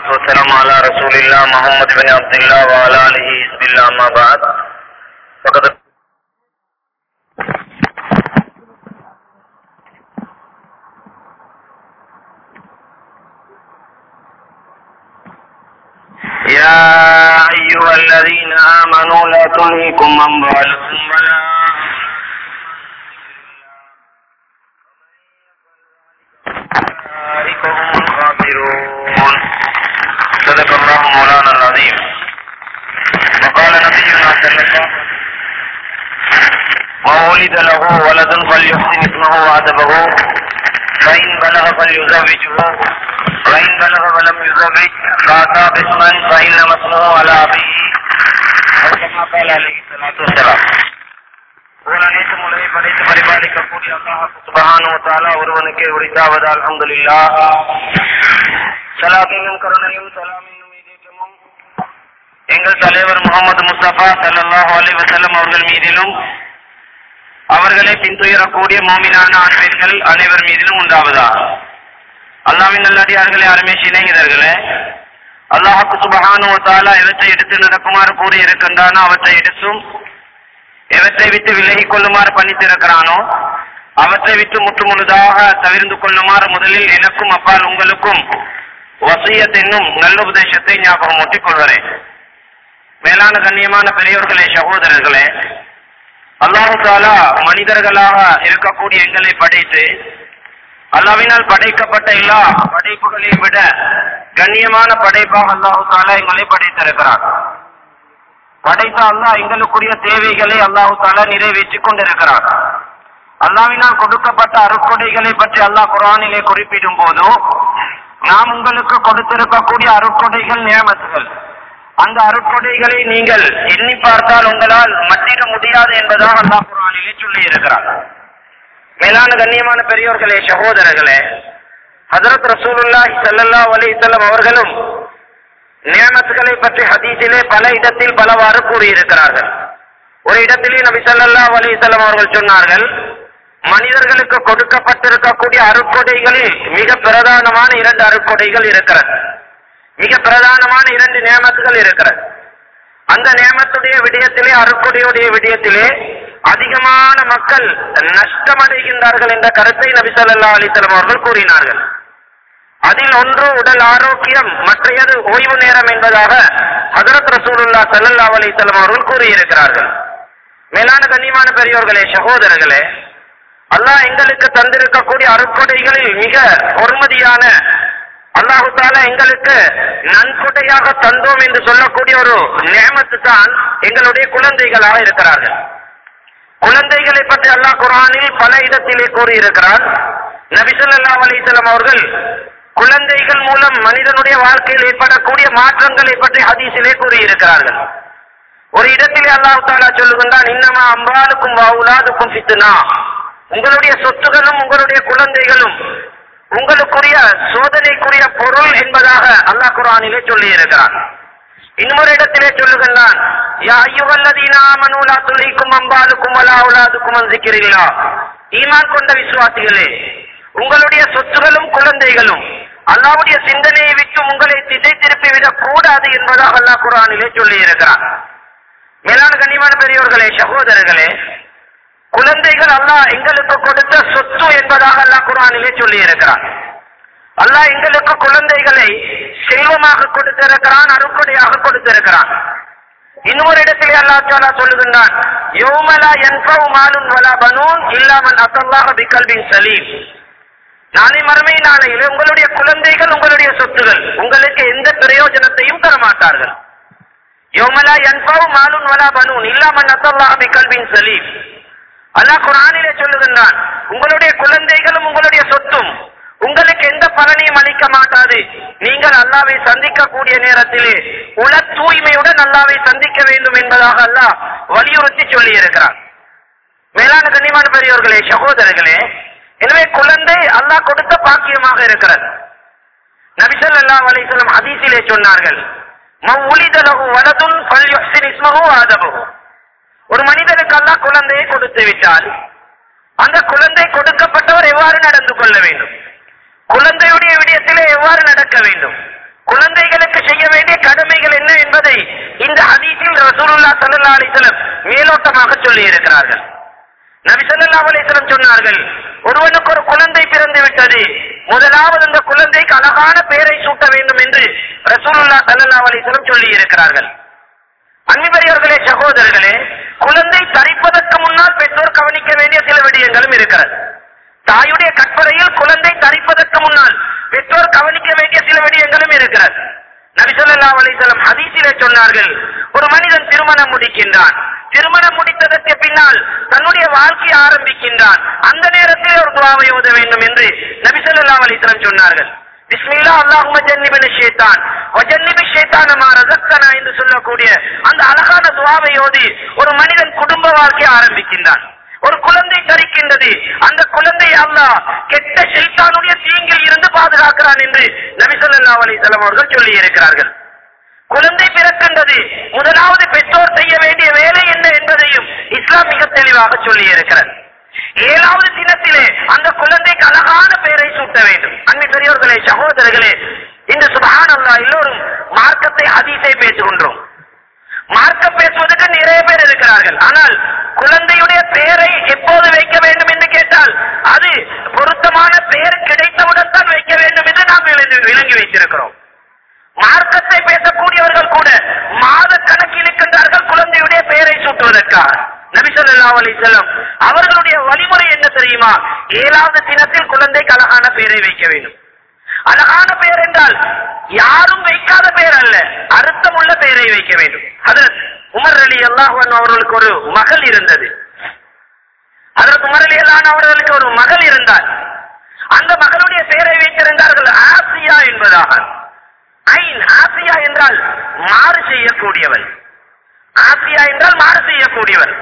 والصلاة والسلام على رسول الله محمد بن عبد الله وعلى آله حزب الله أما بعد فقد يا أيها الذين آمنوا لا تلهكم أموالكم ولا أولئك هم الخاسرون. صدق الله مولانا العظيم. وقال نبينا صلى الله عليه وسلم: وولد له ولد فليحسن اسمه وأدبه فإن بلغ فليزوجه وإن بلغ ولم يزوج فأتى باسما فإنما اسمه على أبيه أو كما قال عليه الصلاة والسلام. அனைத்து முறையை படைத்து பரிபாலிக்கக்கூடிய அல்லாஹ் சுப்ஹானஹு வ தஆலா ஒருவனுக்கே உரித்தாவது. அல்ஹம்துலில்லாஹ். ஸலாத்தும் கருணையும் ஸலாமின் மீதும் எங்கள் தலைவர் முஹம்மது முஸ்தபா ஸல்லல்லாஹு அலைஹி வஸல்லம் அவர்கள் மீதிலும் அவர்களை பின்துயரக்கூடிய மோமினான ஆண்கள் அனைவர் மீதிலும் உண்டாவதா. அல்லாஹ்வின் நல்லடியார்களே, அருமை சிநேகிதர்களே, அல்லாஹ் சுப்ஹானஹு வ தஆலா எவற்றை எடுத்து நடக்குமாறு கூறி இருக்கின்றானோ அவற்றை எடுத்தும் எவற்றை விட்டு விலகிக் கொள்ளுமாறு பணித்திருக்கிறானோ அவற்றை விட்டு முற்று முழுதாக தவிர்ந்து கொள்ளுமாறு முதலில் எனக்கும் அப்பால் உங்களுக்கும் வசியத் என்னும் நல்ல உபதேசத்தை ஞாபகம் ஊட்டிக் கொள்கிறேன். மேலான கண்ணியமான பெரியோர்களே, சகோதரர்களே, அல்லாஹு தஆலா மனிதர்களாக இருக்கக்கூடிய எங்களை படைத்து அல்லாஹ்வினால் படைக்கப்பட்ட எல்லா படைப்புகளையும் விட கண்ணியமான படைப்பாக அல்லாஹு தஆலா எங்களை படைத்திருக்கிறார். படைத்த அல்லாஹ் எங்களுக்குரிய தேவைகளை அல்லாஹு தஆலா நிறைவேற்றிக் கொண்டிருக்கிறார். அல்லாஹ்வினால் கொடுக்கப்பட்ட அருட்கொடைகளை பற்றி அல்லாஹ் குர்ஆனிலே குறிப்பிடும் போது நாம் உங்களுக்கு கொடுத்திருக்கக்கூடிய அருட்கொடைகள் நியமத்துகள், அந்த அருட்கொடைகளை நீங்கள் எண்ணி பார்த்தால் உங்களால் மட்டிட முடியாது என்பதாக அல்லாஹ் குர்ஆனிலே சொல்லி இருக்கிறார். மேலான கண்ணியமான பெரியோர்களே, சகோதரர்களே, ஹஜ்ரத் ரசூலுல்லாஹி ஸல்லல்லாஹு அலைஹி வஸல்லம் அவர்களும் நியமத்துகளை பற்றி ஹதீஸிலே பல இடத்தில் பலவாறு கூறியிருக்கிறார்கள். ஒரு இடத்திலே நபி ஸல்லல்லாஹு அலைஹி வஸல்லம் அவர்கள் சொன்னார்கள், மனிதர்களுக்கு கொடுக்கப்பட்டிருக்கக்கூடிய அருட்கொடைகளில் மிக பிரதானமான 2 அருட்கொடைகள் இருக்கிறது, மிக பிரதானமான 2 நியமத்துகள் இருக்கிறது. அந்த நியமத்துடைய விடயத்திலே, அருட்கொடையுடைய விடயத்திலே அதிகமான மக்கள் நஷ்டமடைகின்றார்கள் என்ற கருத்தை நபி ஸல்லல்லாஹு அலைஹி வஸல்லம் அவர்கள் கூறினார்கள். அதில் ஒன்று உடல் ஆரோக்கியம், மற்றையது ஓய்வு நேரம் என்பதாக ஹஜ்ரத் ரசூலுல்லாஹ் ஸல்லல்லாஹு அலைஹி வஸல்லம் அவர்கள் கூறியிருக்கிறார்கள். மேலான கண்ணியமான பெரியோர்களே, சகோதரர்களே, அல்லாஹ் எங்களுக்கு தந்திருக்கக்கூடிய அருட்கொடைகளில் மிக பொறுமதியான, அல்லாஹு தஆலா எங்களுக்கு நன்கொடையாக தந்தோம் என்று சொல்லக்கூடிய ஒரு நியமத்து தான் எங்களுடைய குழந்தைகளாக இருக்கிறார்கள். குழந்தைகளை பற்றி அல்லாஹ் குர்ஆனில் பல இடத்திலே கூறியிருக்கிறார். நபி ஸல்லல்லாஹு அலைஹி வஸல்லம் அவர்கள் குழந்தைகள் மூலம் மனிதனுடைய வாழ்க்கையில் ஏற்படக்கூடிய மாற்றங்களை பற்றி ஹதீஸிலே கூறியிருக்கிறார்கள். ஒரு இடத்திலே அல்லாஹ் தஆலா சொல்லுகின்றான், இன்னமா அம்வாலுக்கும் வஅவுலாதுக்கும் ஃபித்னா, உங்களுடைய சொத்துகளும் உங்களுடைய குழந்தைகளும் உங்களுக்குரிய சோதனைக்குரிய பொருள் என்பதாக அல்லாஹ் குர்ஆனிலே சொல்லி இருக்கிறான். இன்னொரு இடத்திலே சொல்லுகின்றான், யா அய்யுஹல்லதீன ஆமனூ லா துல்ஹிக்கும் அம்வாலுக்கும் வலா அவுலாதுக்கும் அன் ஸிக்ரில்லாஹ், ஈமான் கொண்ட விசுவாசிகளே, உங்களுடைய சொத்துகளும் குழந்தைகளும் அல்லாஹ்வுடைய சிந்தனையை விட்டு உங்களை திசை திருப்பி விடக் கூடாது என்பதாக அல்லாஹ் குர்ஆனிலே சொல்லி இருக்கிறான். மேலான கண்ணியமான பெரியோர்களே, சகோதரர்களே, குழந்தைகள் அல்லாஹ் எங்களுக்கு கொடுத்த சொத்து என்பதாக அல்லாஹ் குர்ஆனிலே சொல்லி இருக்கிறான். அல்லாஹ் எங்களுக்கு குழந்தைகளை செல்வமாக கொடுத்திருக்கிறான், அருட்கொடையாக கொடுத்திருக்கிறான். இன்னொரு இடத்திலே அல்லாஹ் தஆலா சொல்லுகின்றான், யௌம லா யன்ஃபஉ மாலுன் வலா பனூன் இல்லா மன் அத்தல்லாஹ பிகல்பின் சலீம், நாளை மறுமை நாளையிலே உங்களுடைய குழந்தைகள் உங்களுடைய சொத்துகள் உங்களுக்கு எந்த பிரயோஜனத்தையும் தர மாட்டார்கள். யௌம லா யன்ஃபஉ மாலுன் வலா பனூன் இல்லா மன் அத்தல்லாஹ பிகல்பின் சலீம், அல்லாஹ் குர்ஆனிலே சொல்லுகின்றான், உங்களுடைய குழந்தைகளும் உங்களுடைய சொத்தும் உங்களுக்கு எந்த பலனையும் அளிக்க மாட்டாது. நீங்கள் அல்லாஹ்வை சந்திக்கக்கூடிய நேரத்திலே உள தூய்மையுடன் அல்லாஹ்வை சந்திக்க வேண்டும் என்பதாக அல்லாஹ் வலியுறுத்தி சொல்லி இருக்கிறார். மேலான கண்ணியமான பெரியோர்களே, சகோதரர்களே, எனவே குழந்தை அல்லாஹ் கொடுத்த பாக்கியமாக இருக்கிறது. நபி ஸல்லல்லாஹு அலைஹி வஸல்லம் ஹதீஸிலே சொன்னார்கள், மவ்வுலித லஹு வலதுன் ஃபல்யுஹ்சின் இஸ்மஹு வஅதபஹு, ஒரு மனிதனுக்கு அல்லாஹ் குழந்தையை கொடுத்து விட்டால் அந்த குழந்தை கொடுக்கப்பட்டவர் எவ்வாறு நடந்து கொள்ள வேண்டும், குழந்தையுடைய விடயத்திலே எவ்வாறு நடக்க வேண்டும், குழந்தைகளுக்கு செய்ய வேண்டிய கடமைகள் என்ன என்பதை இந்த ஹதீஸில் ரசூலுல்லாஹ் ஸல்லல்லாஹு அலைஹி வஸல்லம் மேலோட்டமாக சொல்லி இருக்கிறார்கள். நபி ஸல்லல்லாஹு அலைஹி வஸல்லம் சொன்னார்கள், ஒருவனுக்கு ஒரு குழந்தை பிறந்து விட்டது, முதலாவது அந்த குழந்தைக்கு அழகான பெயரை சூட்ட வேண்டும் என்று ரசூலுல்லாஹ் ஸல்லல்லாஹு அலைஹி வஸல்லம் சொல்லி இருக்கிறார்கள். அன்பிற்குரியவர்களே, சகோதரர்களே, குழந்தை தரிப்பதற்கு முன்னால் பெற்றோர் கவனிக்க வேண்டிய சில விடயங்களும் இருக்கிறது. தாயுடைய கற்பனையில் குழந்தை தரிப்பதற்கு முன்னால் பெற்றோர் கவனிக்க வேண்டிய சில விடயங்களும் இருக்கிறது. நபி ஸல்லல்லாஹு அலைஹி வஸல்லம் ஹதீஸிலே சொன்னார்கள், ஒரு மனிதன் திருமணம் முடிக்கின்றான், திருமணம் முடித்ததற்கு பின்னால் தன்னுடைய வாழ்க்கையை ஆரம்பிக்கின்றான், அந்த நேரத்தில் ஒரு துஆவை ஓத வேண்டும் என்று நபி ஸல்லல்லாஹு அலைஹி வஸல்லம் சொன்னார்கள். பிஸ்மில்லாஹ் அல்லாஹும்ம ஜன்னிபின ஷைத்தான் வஜன்னிபி ஷைத்தான மா ரஸக்தனா என்று சொல்லக்கூடிய அந்த அழகான துஆவை ஓதி ஒரு மனிதன் குடும்ப வாழ்க்கையை ஆரம்பிக்கின்றான். ஒரு குழந்தை தரிக்கின்றது, அந்த குழந்தையை அல்லாஹ் கெட்ட ஷைத்தானுடைய தீங்கில் இருந்து பாதுகாக்கிறான் என்று நபி ஸல்லல்லாஹு அலைஹி வஸல்லம் அவர்கள் சொல்லி இருக்கிறார்கள். குழந்தை பிறக்கின்றது, முதலாவது பெற்றோர் செய்ய வேண்டிய வேலை என்ன என்பதையும் இஸ்லாம் மிக தெளிவாக சொல்லி இருக்கிறது. 7வது தினத்திலே அந்த குழந்தைக்கு அழகான பெயரை சூட்ட வேண்டும். அன்பிற்குரியவர்களே, சகோதரர்களே, இந்த சுப்ஹானல்லாஹ் எல்லோரும் மார்க்கத்தை ஹதீஸை பேசுகின்றோம். மார்க்கம் பேசுவதற்கு நிறைய பேர் இருக்கிறார்கள். ஆனால் குழந்தையுடைய பெயரை எப்போது வைக்க வேண்டும் என்று கேட்டால் அது பொருத்தமான பெயர் கிடைத்தவுடன் தான் வைக்க வேண்டும் என்று நாம் விளங்கி வைத்திருக்கிறோம். மார்க்கத்தை பேசக்கூடியவர்கள் கூட மாத கணக்கில் இருக்கின்றார்கள் குழந்தையுடைய பெயரை சூட்டுவதற்காக. நபி ஸல்லல்லாஹு அலைஹி வஸல்லம் அவர்களுடைய வழிமுறை என்ன தெரியுமா? 7வது தினத்தில் குழந்தைக்கு அழகான பெயரை வைக்க வேண்டும். அழகான பெயர் என்றால் யாரும் வைக்காத பெயர் அல்ல, அர்த்தம் உள்ள பெயரை வைக்க வேண்டும். ஹஜ்ரத் உமர் ரலியல்லாஹு அன்ஹு அவர்களுக்கு ஒரு மகள் இருந்தது. ஹஜ்ரத் உமர் ரலியல்லாஹு அன்ஹு அவர்களுக்கு ஒரு மகள் இருந்தார். அந்த மகளுடைய பெயரை வைத்திருந்தார்கள் ஆசியா என்பதாக. ஆசியா என்றால் மாறு செய்யக்கூடியவள். ஆசியா என்றால் மாறு செய்யக்கூடியவர்.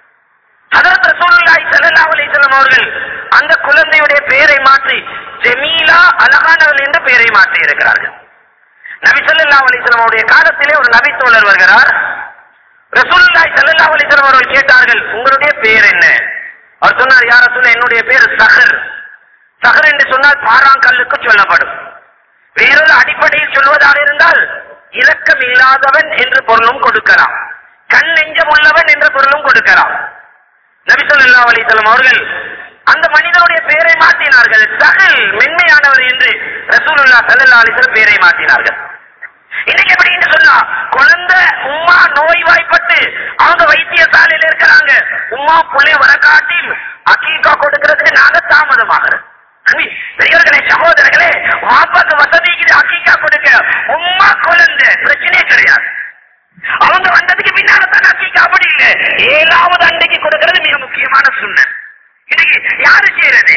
ஹஜ்ரத் ரசூலுல்லாஹி ஸல்லல்லாஹு அலைஹி வஸல்லம் அவர்கள் அந்த குழந்தையுடைய பெயரை மாற்றி ஜமீலா அழகானவள் என்று பெயரை மாற்றி இருக்கிறார்கள். நபி ஸல்லல்லாஹு அலைஹி வஸல்லம் அவருடைய காலத்திலே ஒரு நபி தோழர் வருகிறார். ரசூலுல்லாஹி ஸல்லல்லாஹு அலைஹி வஸல்லம் அவர்கள் கேட்டார்கள், உங்களுடைய பெயர் என்ன? அவர் சொன்னார், யா ரசூல், என்னுடைய பெயர் சஹர். சஹர் என்று சொன்னால் பாறாங்கல்லுக்கு சொல்லப்படும். வேறொரு அடிப்படையில் சொல்வதாக இருந்தால் இரக்கம் இல்லாதவன் என்று பொருளும் கொடுக்கலாம், கண் நெஞ்சம் உள்ளவன் என்ற பொருளும் கொடுக்கலாம். நபி ஸல்லல்லாஹு அலைஹி வஸல்லம் அவர்கள் அந்த மனிதனுடைய பெயரை மாற்றினார்கள். சஹல், மென்மையானவர் என்று ரசூலுல்லாஹி ஸல்லல்லாஹு அலைஹி வஸல்லம் பெயரை மாற்றினார்கள். இன்னைக்கு எப்படி என்று சொன்னா, குழந்தை உம்மா நோய்வாய்ப்பட்டு அவங்க வைத்தியசாலையில் இருக்கிறாங்க, உம்மா புள்ளை வரக்காட்டி அக்கீகா கொடுக்கிறதுக்கு நாங்க தாமதமாகிறோம். பெரியவர்களே, சகோதரர்களே, வாப்பாக்கு வசதிக்கு அக்கீகா கொடுக்க, உம்மா குழந்தை பிரச்சனையே கிடையாது. அவங்க வந்ததுக்கு பின்னால தான் அக்கீகா, அப்படி இல்லை. 7வது அண்டைக்கு கொடுக்கிறது மிக முக்கியமான சுன்னத். இன்னைக்கு யாரு செய்யறது?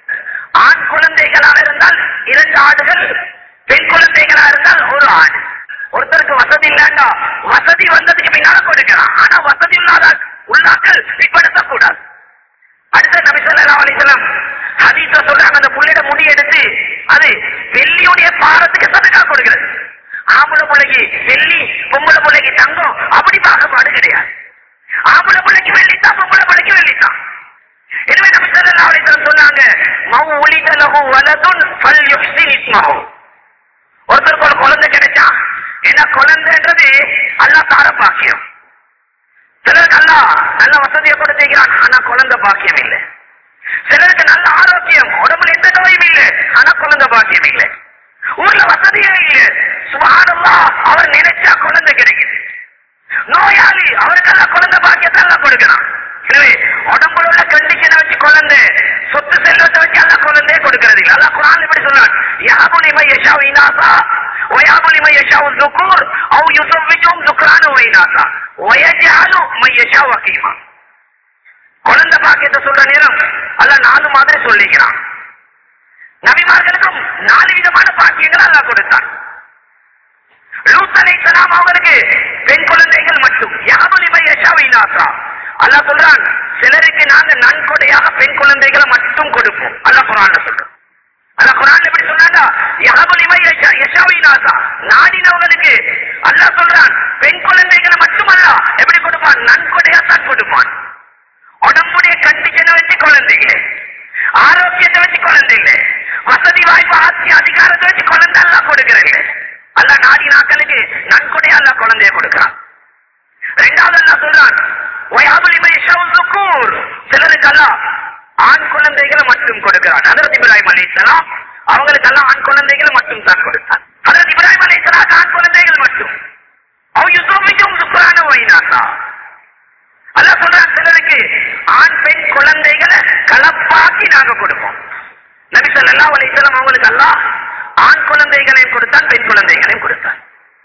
ஆண் குழந்தைகளாக இருந்தால் 2 ஆடுகள், பெண் குழந்தைகளா இருந்தால் 1 ஆடு. ஒருத்தருக்கு வசதி இல்லைன்னா வசதி வந்ததுக்கு பின்னால கொடுக்கலாம். ஆனா வசதி உள்ளாக்கள் பிற்படுத்தக்கூடாது. அடுத்த நபி ஸல்லல்லாஹு அலைஹி வஸல்லம் ஹதீஸ்ல சொல்றாங்க, அந்த புள்ளையோட முடி எடுத்து அது வெள்ளியுடைய பாரத்துக்கு சதகா கொடுக்கிறது. ஆம்பளை பிள்ளைக்கு வெள்ளி, பொம்பளை பிள்ளைக்கு தங்கம், அப்படி பாகுபாடு கிடையாது. ஆம்பளை பிள்ளைக்கு வெள்ளித்தான், பொம்பளை பிள்ளைக்கு வெள்ளித்தான். எனவே நபி ஸல்லல்லாஹு அலைஹி வஸல்லம் சொன்னாங்க, மவ்வுலித லஹு வலதுன் ஃபல்யுஹ்சின் இஸ்மஹு. ஒருத்தருக்கு ஒரு குழந்தை கிடைச்சா, ஏன்னா குழந்தைன்றது அல்லாஹ் தார பாக்கியம். சிலருக்கு அல்லாஹ் நல்ல வசதியை கொடுத்திருக்கிறான், ஆனா குழந்தை பாக்கியம் இல்லை. சிலருக்கு நல்ல ஆரோக்கியம், உடம்புல எந்த நோயும் இல்லை, ஆனா குழந்தை பாக்கியம் இல்லை. ஊர்ல வசதியே இல்லை, சுப்ஹானல்லாஹ், அவர் நினைச்சா குழந்தை கிடைக்குது. நோயாளி, அவருக்கெல்லாம் குழந்தை பாக்கியத்தை எல்லாம் கொடுக்கிறான். எனவே உடம்புல உள்ள கண்டிஷனை வச்சு குழந்தை, சொத்து செல்வத்தை வச்சு அல்ல குழந்தையே கொடுக்கிறது இல்லை. அல்லாஹ் குர்ஆன்ல இப்படி சொல்றான், யஹபு லிமன் யஷாஉ இனாஸா வயஹபு லிமன் யஷாஉ ذுகூர் அவ் யுஸவ்விஜுஹும் ذுக்ரான வ இனாஸா வயஜஅலு மன் யஷாஉ அகீமா. குழந்தை பாக்கியத்தை சொல்ற நேரம் அல்லாஹ் 4 மாதிரி சொல்லிக்கிறான். நபிமார்களுக்கும் 4 விதமான பாக்கியங்கள் அல்லாஹ் கொடுத்தான். லூத் அலைஹிஸ்ஸலாம் அவங்களுக்கு பெண் குழந்தைகள் மட்டும். யஹபு லிமன் யஷாஉ இனாஸா, அல்லாஹ் சொல்றான், சிலருக்கு நாங்க நன்கொடையாக பெண் குழந்தைகளை மட்டும் கொடுப்போம். அல்லாஹ் குர்ஆன்ல சொல்றான். அல்லாஹ் குர்ஆன்ல எப்படி சொன்னாங்க, யஹபு லிமன் யஷாஉ இனாஸா, நாடினவங்களுக்கு அல்லாஹ் சொல்றான் பெண் குழந்தைகளை மட்டுமல்ல, எப்படி கொடுப்பான்? நன்கொடையா தான் கொடுப்பான். உடம்புடைய கண்டிஷனை வச்சு குழந்தைங்க, ஆரோக்கியத்தை வச்சு குழந்தைங்க, வசதி வாய்ப்பு, ஆட்சி அதிகாரத்தை வச்சு குழந்தை எல்லாம் கொடுக்கிறீங்க. அல்ல சிலருக்கு நன்கொடையா அல்லாஹ் குழந்தையை கொடுக்கிறான். இரண்டாவது அல்லாஹ் சொல்றான் சிலருக்கு அல்லாஹ் ஆண் குழந்தைகளை மட்டும் கொடுக்கிறான். ஹஜ்ரத் இப்ராஹிம் அலைஹிஸ்ஸலாம் அவங்களுக்கு எல்லாம் ஆண் குழந்தைகளை மட்டும் தான் கொடுத்தான். ஹஜ்ரத் இப்ராஹிம் அலைஹிஸ்ஸலாம் ஆண் குழந்தைகள் மட்டும். அல்லாஹ் சொல்றான் சிலருக்கு ஆண் பெண் குழந்தைகளை கலப்பாக்கி நாங்க கொடுப்போம். நபி ஸல்லல்லாஹு அலைஹி வஸல்லம் அவங்களுக்கு அல்லாஹ் ஆண் குழந்தைகளையும் கொடுத்தான், பெண் குழந்தைகளையும் கொடுத்தான்.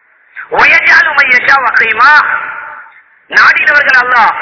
வயஜாலு மையஷா வகைமா நாடினவர்கள் அல்லாஹ்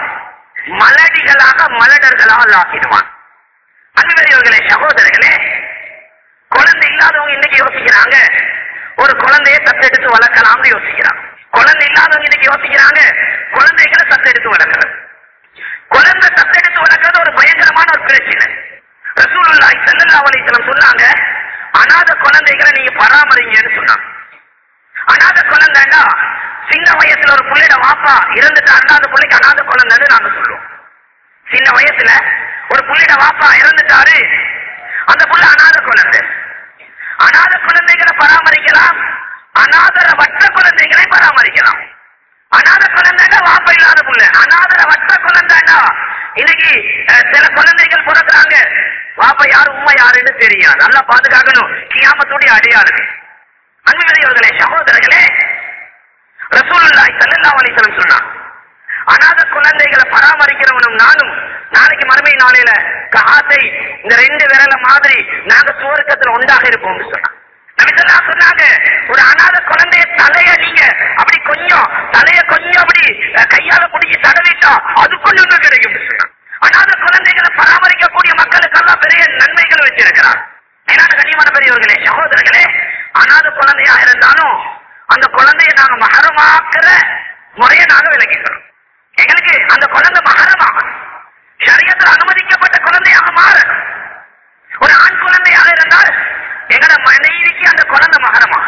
மலடிகளாக மலடர்களாக அல்லாஹ் ஆக்கிடுவான். அன்புடையவர்களே, சகோதரர்களே, குழந்தை இல்லாதவங்க இன்னைக்கு யோசிக்கிறாங்க ஒரு குழந்தையை தத்தெடுத்து வளர்க்கலாம்னு யோசிக்கிறாங்க. குழந்தை இல்லாதவங்க இன்னைக்கு யோசிக்கிறாங்க குழந்தைகளை தத்தெடுத்து வளர்க்கிறது. குழந்தை தத்தெடுத்து வளர்க்கிறது ஒரு பயங்கரமான ஒரு பிரச்சனை. ரசூலுல்லாஹி ஸல்லல்லாஹு அலைஹி வஸல்லம் சொன்னாங்க, அநாத குழந்தைகளை நீங்க பராமரிங்கன்னு சொன்னாங்க. அநாத குழந்தைன்னா சின்ன வயசுல ஒரு பிள்ளைட வாப்பா இறந்துட்டாருன்னா அந்த பிள்ளைக்கு அநாத குழந்தைன்னு நாங்க சொல்லுவோம். சின்ன வயசுல ஒரு பிள்ளைட வாப்பா இறந்துட்டாரு, அந்த புள்ள அநாத குழந்தை. அநாத குழந்தைகளை பராமரிக்கலாம், அநாதரவற்ற குழந்தைகளை பராமரிக்கலாம். அநாத குழந்தைன்னா வாப்பா இல்லாத புள்ள. அநாதரவற்ற குழந்தைன்னா இன்னைக்கு சில குழந்தைகள் பிறக்கிறாங்க, வாப்பா யாரு உம்மா யாருன்னு தெரியாது. நல்லா பாதுகாக்கணும், கியாமத்துடைய அடையாளம். அன்புடையவர்களே, சகோதரர்களே, ரசூலுல்லாஹி ஸல்லல்லாஹு அலைஹி வஸல்லம் சொன்னாங்க, அநாத குழந்தைகளை பராமரிக்கிறவனும் நானும் நாளைக்கு மறுமை நாளையில காசை இந்த ரெண்டு விரல மாதிரி நாங்க சுவர்க்கத்துல ஒன்றாக இருப்போம் சொன்னாங்க. நபி ஸல்லல்லாஹு அலைஹி வஸல்லம் சொன்னாங்க, ஒரு அநாத குழந்தைய தலைய நீங்க அப்படி கொஞ்சம் அப்படி கையால பிடிச்சி தடவிட்டா அதுக்குள்ள ஒன்று கிடைக்கும் சொன்னாங்க. அநாத குழந்தைகளை பராமரிக்கக்கூடிய மக்களுக்கு எல்லாம் பெரிய நன்மைகள் வச்சிருக்கிறார். ஏன்னா கனிமான பெரியவர்களே, சகோதரர்களே, அநாத குழந்தையா இருந்தாலும் அந்த குழந்தைய நாங்க மஹரமாக்குற முறையை நாங்க விளங்கிக்கிறோம். எங்களுக்கு அந்த குழந்தை மஹரமாக ஷரியத்தில் அனுமதிக்கப்பட்ட குழந்தையாக மாறணும். ஒரு ஆண் குழந்தையாக இருந்தால் எங்களோட மனைவிக்கு அந்த குழந்தை மஹரமா,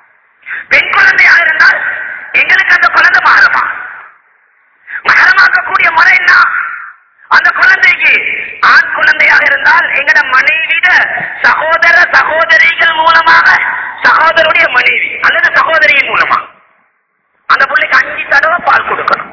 பெண் குழந்தையாக இருந்தால் எங்களுக்கு அந்த குழந்தை மஹரமா. மஹரமாக்கக்கூடிய முறை என்ன? அந்த குழந்தைக்கு ஆண் குழந்தையாக இருந்தால் எங்கட மனைவிட சகோதர சகோதரிகள் மூலமாக, சகோதரருடைய மனைவி அல்லது சகோதரியின் மூலமா அந்த பிள்ளைக்கு 5 தடவை பால் கொடுக்கணும்.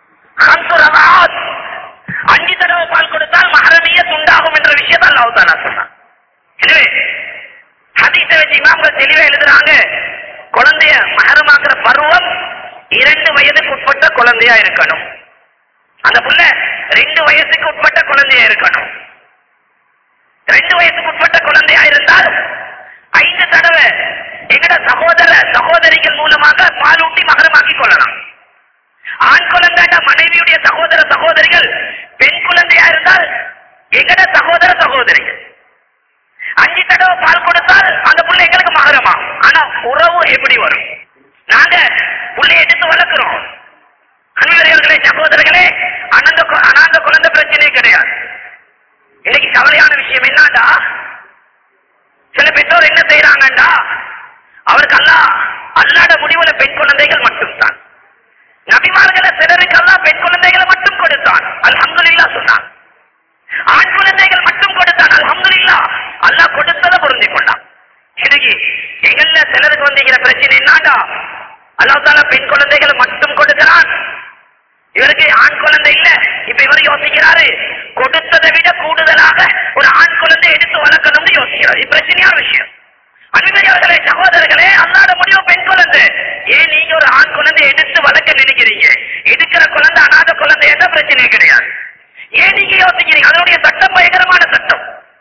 5 தடவை பால் கொடுத்தால் மஹரமியத் உண்டாகும் என்ற விஷயத்தை அல்லாஹ் தஆலா சொன்னார். எனவே ஹதீஸை வச்சு இமாம்கள் தெளிவா எழுதுறாங்க, குழந்தைய மஹரமாக்குற பருவம் 2 வயதுக்கு உட்பட்ட குழந்தையா இருக்கணும். அந்த புள்ள 2 வயசுக்கு உட்பட்ட குழந்தையா இருக்கணும். 2 வயசுக்கு உட்பட்ட குழந்தையா இருந்தால் 5 தடவை எங்கட சகோதர சகோதரிகள் மூலமாக பாலூட்டி மகரமாக்கி கொள்ளலாம். ஆண் குழந்தை மனைவியுடைய சகோதர சகோதரிகள், பெண் குழந்தையா இருந்தால் எங்கட சகோதர சகோதரிகள் 5 தடவை பால் கொடுத்தால் அந்த புள்ள எங்களுக்கு மகரமா. ஆனா உறவு எப்படி வரும்? நாங்க புள்ளைய எடுத்து வளர்க்கிறோம். அன்பர்களே, சகோதரர்களே, அனாந்த குழந்தை பிரச்சனை கிடையாது. இன்னைக்கு கவலையான விஷயம் என்னடா, சில பெற்றோர் என்ன செய்யறாங்கடா, அவருக்கு அல்லாத முடிவுல பெண் குழந்தைகள் மட்டும்தான். நபிமார்களை சிலருக்கு அல்லாஹ் பெண் குழந்தைகளை மட்டும் கொடுத்தான், அல்ஹம்துலில்லாஹ் சொன்னான். ஆண் குழந்தைகள் மட்டும் கொடுத்தான், அல்ஹம்துலில்லாஹ். அல்லாஹ் கொடுத்ததை பொருந்தி கொண்டான். இன்னைக்கு எங்கள்ல சிலருக்கு வந்திருக்கிற பிரச்சனை என்னடா, அல்லாஹ் தஆலா பெண் குழந்தைகளை மட்டும் கொடுக்கிறான், இவருக்கு ஆண் குழந்தை இல்ல. இப்ப இவர் யோசிக்கிறாரு, கொடுத்ததை விட கூடுதலாக ஒரு ஆண் குழந்தை எடுத்து வளர்க்கணும்னு யோசிக்கிறார். இது பிரச்சனையான விஷயம். அன்பர்களே, சகோதரர்களே, அல்லாத முடிவு பெண் குழந்தை. ஏன் நீங்க ஒரு ஆண் குழந்தை எடுத்து வளர்க்க நினைக்கிறீங்க? எடுக்கிற குழந்தை அநாத குழந்தை எந்த பிரச்சனையும் கிடையாது. ஏன் நீங்க யோசிக்கிறீங்க? அதனுடைய சட்டம் பயங்கரமான சட்டம்.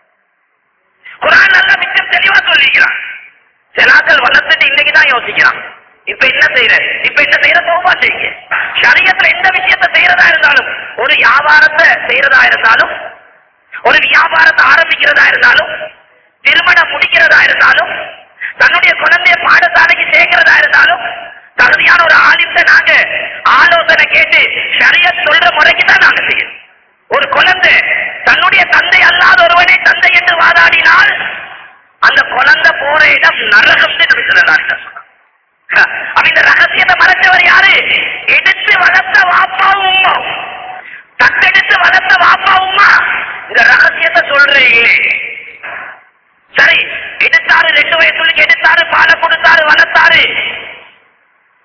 குர்ஆன் அல்லாஹ் மிச்சம் தெளிவா சொல்லிக்கிறான். சிலாக்கள் வளர்த்துட்டு இன்னைக்குதான் யோசிக்கிறான், இப்ப என்ன செய்யற தௌபா செய்யுங்க. ஷரியத்துல எந்த விஷயத்தை செய்யறதா இருந்தாலும், ஒரு வியாபாரத்தை செய்யறதா இருந்தாலும், ஒரு வியாபாரத்தை ஆரம்பிக்கிறதா இருந்தாலும், திருமணம் முடிக்கிறதா இருந்தாலும், தன்னுடைய குழந்தைய பாடசாலைக்கு சேர்க்கிறதா இருந்தாலும், தகுதியான ஒரு ஆலிம்கிட்ட நாங்க ஆலோசனை கேட்டு ஷரியத் சொல்ற முறைக்கு தான் நாங்க செய்யணும். ஒரு குழந்தை தன்னுடைய தந்தை அல்லாத ஒருவனை தந்தை என்று வாதாடினால் அந்த குழந்தை போற இடம் நரகம் நபி ஸல்லல்லாஹு அலைஹி வஸல்லம். இந்த ரகசியத்தை மறைச்சவர் யாரு? எடுத்து வளர்த்த வாப்பா உம்மா, தத்தெடுத்து வளர்த்த வாப்பா உம்மா இந்த ரகசியத்தை சொல்றீங்க. சரி, எடுத்தாரு, 2 வயசுக்கு எடுத்தாரு, பாலை கொடுத்தாரு, வளர்த்தாரு.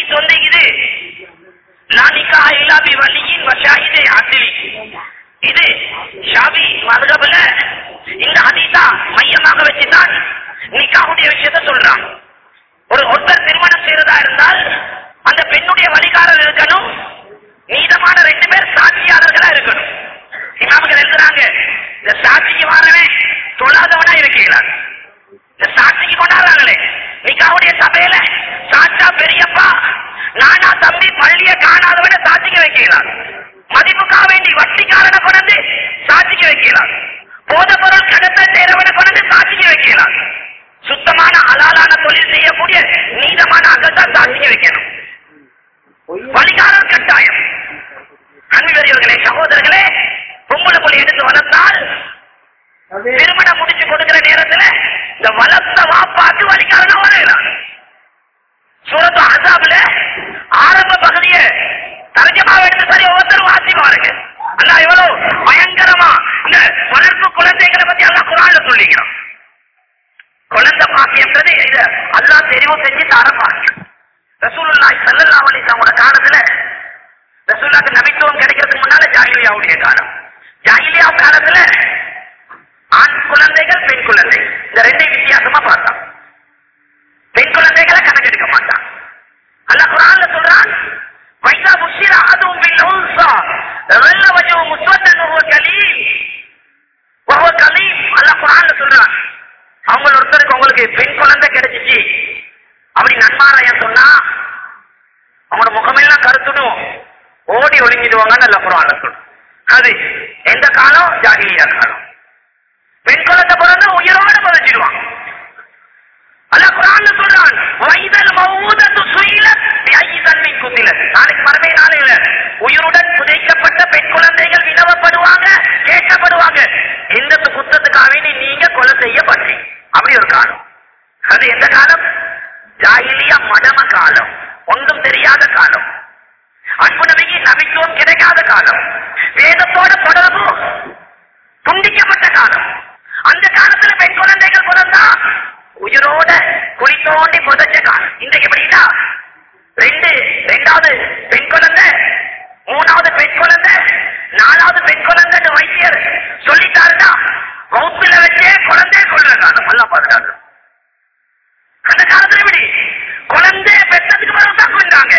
ஹதீஸ் வந்து இது லா நிக்காஹ இல்லா பி வலியின் வ ஷாஹிதே அத்லி. இது ஷாஃபி மذஹபுல இந்த ஹதீஸா மையமாக வச்சுதான் நிக்காஹுடைய விஷயத்தை சொல்றான். ஒருத்தர் திருமணம் செய்யறதா இருந்தால் அந்த பெண்ணுடைய வழிகாரர் இருக்கணும், மீதமான 2 பேர் சாட்சியாளர்களா இருக்கணும். இமாம்கள் எழுதுறாங்க, இந்த சாட்சிக்கு வாரவன் தொழாதவனா இருக்கிறார். இந்த சாட்சிக்கு கொண்டாடுறாங்களே நிக்காஹுடைய சபையில சாச்சா பெரியப்பா நானா தம்பி பள்ளிய காணாதவன சாட்சிக்கு வைக்கிறார். மதிப்புக்காக வேண்டி வட்டிக்காரனை கொண்டு சாட்சிக்கு வைக்கிறார். போத பொருள் கடத்தல் செய்யறவனை கொண்டு சாட்சிக்கு வைக்கிறார். சுத்தமான ஹலாலான தொழில் செய்யக்கூடிய நீதமான ஆட்கள் தான் சாட்சிக்கு வைக்கணும். வழிகாரர் கட்டாயம். அன்புக்குரியவர்களே, சகோதரர்களே, பொம்பளை புள்ளி எடுத்து வளர்த்தால் திருமணம் முடிச்சு கொடுக்கிற நேரத்துல இந்த வளர்த்த வாப்பாக்கு வழிகாரனா வரையலாம். சூரத்து அஹ்ஸாப்ல ஆரம்ப பகுதியை தர்ஜமாவை எடுத்து சரி ஒவ்வொருத்தரும் வாசி பாருங்க. அல்லாஹ் எவ்வளவு பயங்கரமா இந்த வளர்ப்பு குழந்தைகளை பத்தி அல்லாஹ் குர்ஆன்ல சொல்லிக்கிறான். குழந்தை பாக்கியம்ன்றது இது அல்லாஹ் தெரிவு செஞ்சு தர பாக்கியம். ரசூலுல்லாஹி ஸல்லல்லாஹு அலைஹி வஸல்லம் காலத்துல ரசூலுல்லாஹ்க்கு நபித்துவம் கிடைக்கிறதுக்கு முன்னால ஜாஹிலியாவுடைய காலம். ஜாஹிலியா காலத்துல ஆண் குழந்தைகள் பெண் குழந்தை இந்த 2 வித்தியாசமா பார்த்தான். பெண் குழந்தைகளை கணக்கெடுக்க மாட்டான். அல்லாஹ் குர்ஆன்ல சொல்றான், வைஸா புஷிர அஹதுஹும் பில் உன்ஸா ظل وجهه مسودا وهو كليم وهو كليم. அல்லாஹ் குர்ஆன்ல சொல்றான், அவங்க ஒருத்தருக்கு உங்களுக்கு பெண் குழந்தை கிடைச்சிச்சு அப்படி நன்மாராயம் சொன்னா அவங்களோட முகமெல்லாம் கருத்துடும் ஓடி ஒளிஞ்சிடுவாங்கன்னு அல்லாஹ் குர்ஆன்ல சொல்றான். அது எந்த காலம்? ஜாஹிலியா காலம். பெண் குழந்தை பிறந்து உயிரோட புதைச்சிடுவான். அல்லாஹ் குர்ஆன்ல சொல்றான், வைதல் மௌஊதத்து சுயிலத் பிஐ தன்பின் குத்திலத். நாளைக்கு மறுமை நாளையில உயிருடன் புதைக்கப்பட்ட பெண் குழந்தைகள் வினவப்படுவாங்க, கேட்கப்படுவாங்க, எந்த குத்தத்துக்காக வேண்டி நீங்க கொலை செய்யப்பட்டீங்க. அப்படி ஒரு காலம். அது எந்த காலம்? ஜாஹிலியா மடம காலம், ஒன்றும் தெரியாத காலம், அன்பு நபிக்கு நபித்துவம் கிடைக்காத காலம், வேதத்தோட தொடர்பு துண்டிக்கப்பட்ட காலம். அந்த காலத்துல பெண் குழந்தைகள் பிறந்தா உயிரோட குழி தோண்டி புதைச்ச காலம். இன்றைக்கு எப்படின்னா ரெண்டாவது பெண் குழந்தை, 3வது பெண் குழந்தை, 4வது பெண் குழந்தை வைத்தியர் சொல்லிட்டாருன்னா வகுப்பில வச்சே குழந்தைய கொள்ற காலம். எல்லாம் பாதுகாப்பு. அந்த காலத்துல எப்படி குழந்தை பெற்றதுக்கு பிறகு தான் கொண்டாங்க.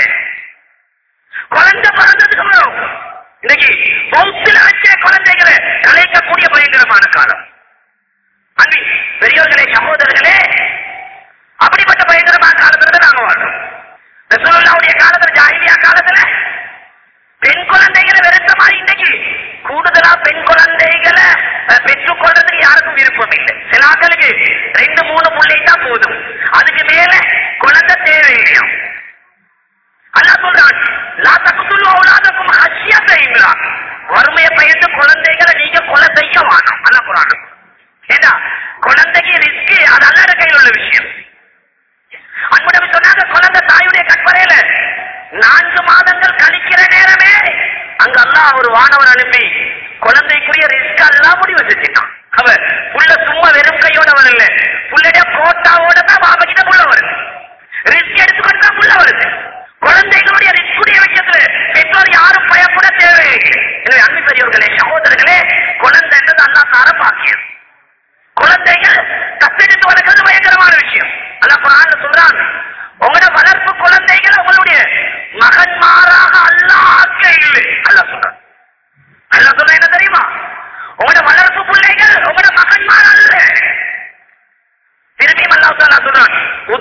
குழந்தை பிறந்ததுக்கு பிறகு இன்னைக்கு வகுப்பில வச்சே குழந்தைகளை கலைக்கக்கூடிய பயங்கரமான காலம். அன்பி பெரியவர்களே, சகோதரர்களே, அப்படிப்பட்ட பயங்கரமான காலத்துல நாங்க வாழ்றோம். ரசூலுல்லாஹ்வுடைய காலத்துல, ஜாஹிலியா காலத்துல பெண் குழந்தைகளை வெறுத்த மாதிரி இன்னைக்கு கூடுதலா பெண் குழந்தைகளை பெற்றுக் கொள்றதுக்கு யாருக்கும் விருப்பம் இல்லை. சில ஆட்களுக்கு 2-3 பிள்ளை தான் போதும், அதுக்கு மேல குழந்தை தேவையில்லையா. அல்லாஹ் சொல்றான், லா தக்துலு அவுலாதக்கும் ஹஷ்யத இம்லாக். வறுமையை பயந்து குழந்தைகளை நீங்க கொலை செய்ய வேணாம். அல்லாஹ் குர்ஆன்ல. ஏண்டா குழந்தைக்கு ரிஸ்க், அது அல்லாஹ்வுடைய கையில் உள்ள விஷயம். அன்பு நபி சொன்னாங்க, குழந்தை தாயுடைய கற்பறையில 4 மாதங்கள் கழிக்கிற நேரமே அங்க அல்லாஹ் ஒரு வானவர் அனுப்பி குழந்தைக்குரிய ரிஸ்க் எல்லாம் முடிவு செஞ்சுட்டான். அவர் புள்ள சும்மா வெறும் கையோட வரல, புள்ளைய கோட்டாவோட தான் பாபா கிட்ட புள்ள வருது, ரிஸ்க் எடுத்துக்கொண்டு தான் புள்ள வருது. குழந்தைகளுடைய ரிஸ்குடைய விஷயத்துல பெற்றோர் யாரும் பயப்பட தேவையில்லை. எனவே அன்பு பெரியவர்களே, சகோதரர்களே, குழந்தை என்றது அல்லாஹ் தர பாக்கியம். குழந்தைகள் தத்தெடுத்து வளர்க்கிறது பயங்கரமான விஷயம். அல்லாஹ் குர்ஆன்ல சொல்றான், உங்களோட வளர்ப்பு குழந்தைகள் உங்களுடைய மகன்மாராக அல்லாஹ் ஆக்க இல்லை. அல்லாஹ் சொல்றான். அல்லாஹ் சொல்ற என்ன தெரியுமா? உங்களோட வளர்ப்பு பிள்ளைகள் உங்களோட மகன்மார் அல்ல. திரும்பியும் அல்லாஹ் தஆலா சொல்றான்,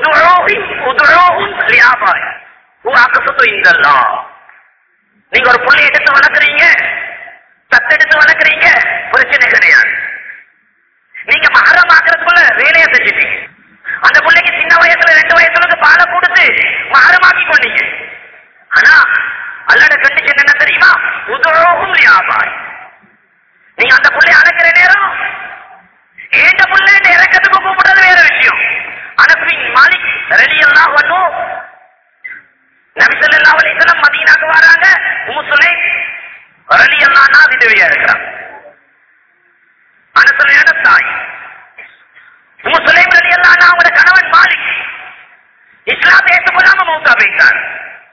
உதுஊஹும் லிஆபாய் ஹுவ அக்ஸது இன்தல்லாஹ். நீங்க ஒரு பிள்ளை எடுத்து வளர்க்குறீங்க, தத்தெடுத்து வளர்க்குறீங்க, பிரச்சனை கிடையாது. நீங்க மஹரம் ஆக்குறதுக்குள்ள வேலையை செஞ்சுட்டீங்க. அந்த பிள்ளைக்கு சின்ன வயசுல 2 வயசுல பாலை கொடுத்து மஹரமாக்கி கொண்டீங்க. ஆனா அல்லாஹ்வோட கண்டிஷன் என்ன தெரியுமா? உதுஊஹும் லிஆபாய். நீங்க அந்த பிள்ளைய அழைக்கிற நேரம் ஏண்ட பிள்ளை இறக்கத்துக்கு கூப்பிடுறது வேற விஷயம். அனஸ் பின் மாலிக் ரலியல்லாஹு அன்ஹு நபி ஸல்லல்லாஹு அலைஹி வஸல்லம் மதீனாக்கு வராங்க. உம்மு சுலைம் ரலியல்லாஹு அன்ஹா விதவையா இருக்கிறாங்க. அனஸுடைய தாய் உம்மு சுலைம் ரலியல்லாஹு அன்ஹா அவங்களோட கணவன் மாலிக் இஸ்லாத்தை ஏற்றுக்கொள்ளாம மௌத்தா போயிட்டார்.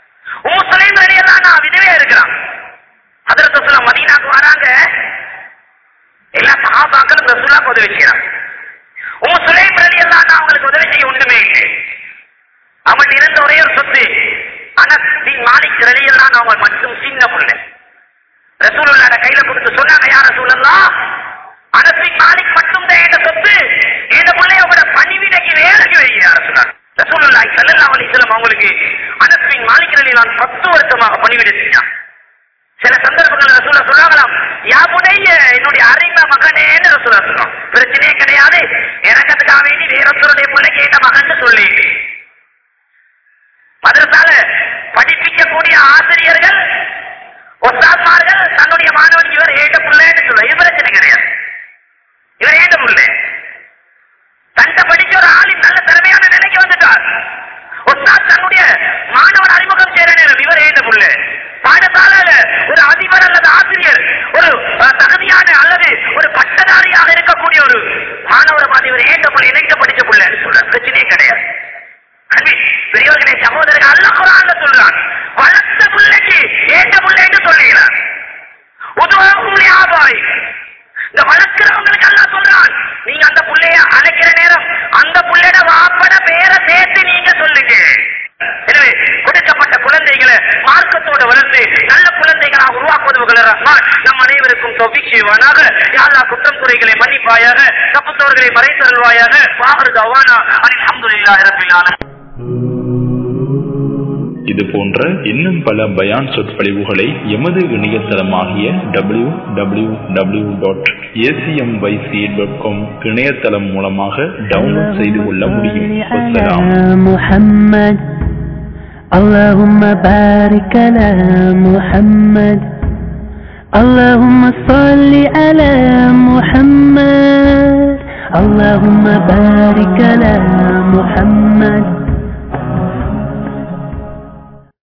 உதவி செய்யறான். சுலைம் ரலியல்லாஹு அன்ஹு அவங்களுக்கு உதவி செய்ய ஒன்றுமே இல்லை. அவன் இருந்த ஒரே ஒரு சொத்து அனஸ் பின் மாலிக் ரலியல்லாஹு அன்ஹு அவங்க மட்டும் சின்ன பிள்ளை. ரசூலுல்லாஹ் கையில கொடுத்து சொன்னாங்க, யா ரசூலல்லாஹ், அனஸ் பின் மாலிக் மட்டும் தான் என்ற சொத்து, இந்த பிள்ளையோட பணிவிடைக்கு வேலைக்கு வைக்கிறார் சொன்னார். ரசூலுல்லாஹி ஸல்லல்லாஹு அலைஹி வஸல்லம் அவங்களுக்கு அனஸ் பின் மாலிக் ரலியல்லாஹு அன்ஹு 10 வருஷமாக பணிவிடை செஞ்சான். சில சந்தர்ப்பங்கள் ரசூலுல்லாஹ் சொன்னாங்களாம், யா புனைய, என்னுடைய அருமை மகனேன்னு ரசூலுல்லாஹ் சொன்னாங்க. பிரச்சனையே கிடையாது, இறக்கத்துக்காக வேண்டி வேறொருத்தருடைய பிள்ளைக்கு ஏற்ற மகன் சொல்லி மதரசால படிப்பிக்கக்கூடிய ஆசிரியர்கள் ஒஸ்தாத்மார்கள் தன்னுடைய மாணவனுக்கு இவர் ஏற்ற பிள்ளைன்னு சொல்ல, இது பிரச்சனை கிடையாது. இவர் ஏற்ற பிள்ளை தன்னை படிச்ச ஒரு ஆளின் நல்ல திறமையான நிலைக்கு வந்துட்டார். ஒஸ்தாத் தன்னுடைய மாணவன் அறிமுகம் செய்யற நேரம் இவர் ஏற்ற பிள்ளை. பாடசாலையில ஒரு அதிபர் அல்லது ஆசிரியர் ஒரு தகுதியான அல்லது ஒரு பட்டதாரியாக இருக்கக்கூடிய ஒரு மாணவரை மாதிரி இவர் ஏற்ற பிள்ளை, இணைக்க படிச்ச பிள்ளைன்னு சொல்ற, பிரச்சனையே கிடையாது. பெரியவர்களே, சகோதரர்கள், அல்லாஹ் குர்ஆன்ல சொல்றான், வளர்த்த பிள்ளைக்கு ஏற்ற பிள்ளைன்னு சொல்லுகிறார். உதுவஹும் லிஆபாய், இந்த வளர்க்கிறவங்களுக்கு அல்லாஹ் சொல்றான், நீங்க அந்த பிள்ளைய அழைக்கிற நேரம் அந்த பிள்ளையோட வாப்பட பேரை சேர்த்து நீங்க சொல்லுங்க. எனவே கொடுக்கப்பட்ட குழந்தைகளை மார்க்கத்தோட வளர்த்து நல்ல குழந்தைகளாக உருவாக்குவதுகளை ரஹ்மான் நம் அனைவருக்கும் தௌஃபீக் செய்வானாக. யா அல்லாஹ், குற்றம் குறைகளை மன்னிப்பாயாக, தப்புத்தவர்களை மறைத்தருள்வாயாக. வாஹிர் தஅவானா அல்ஹம்துலில்லாஹி ரப்பில் ஆலமீன். இது போன்ற இன்னும் பல பயான் சொற்பொழிவுகளை எமது இணையதளமாகிய www.acmyc.com இணையதளம் மூலமாக டவுன்லோட் செய்து கொள்ள முடியும். اللهم بارك على محمد اللهم صل على محمد اللهم بارك على محمد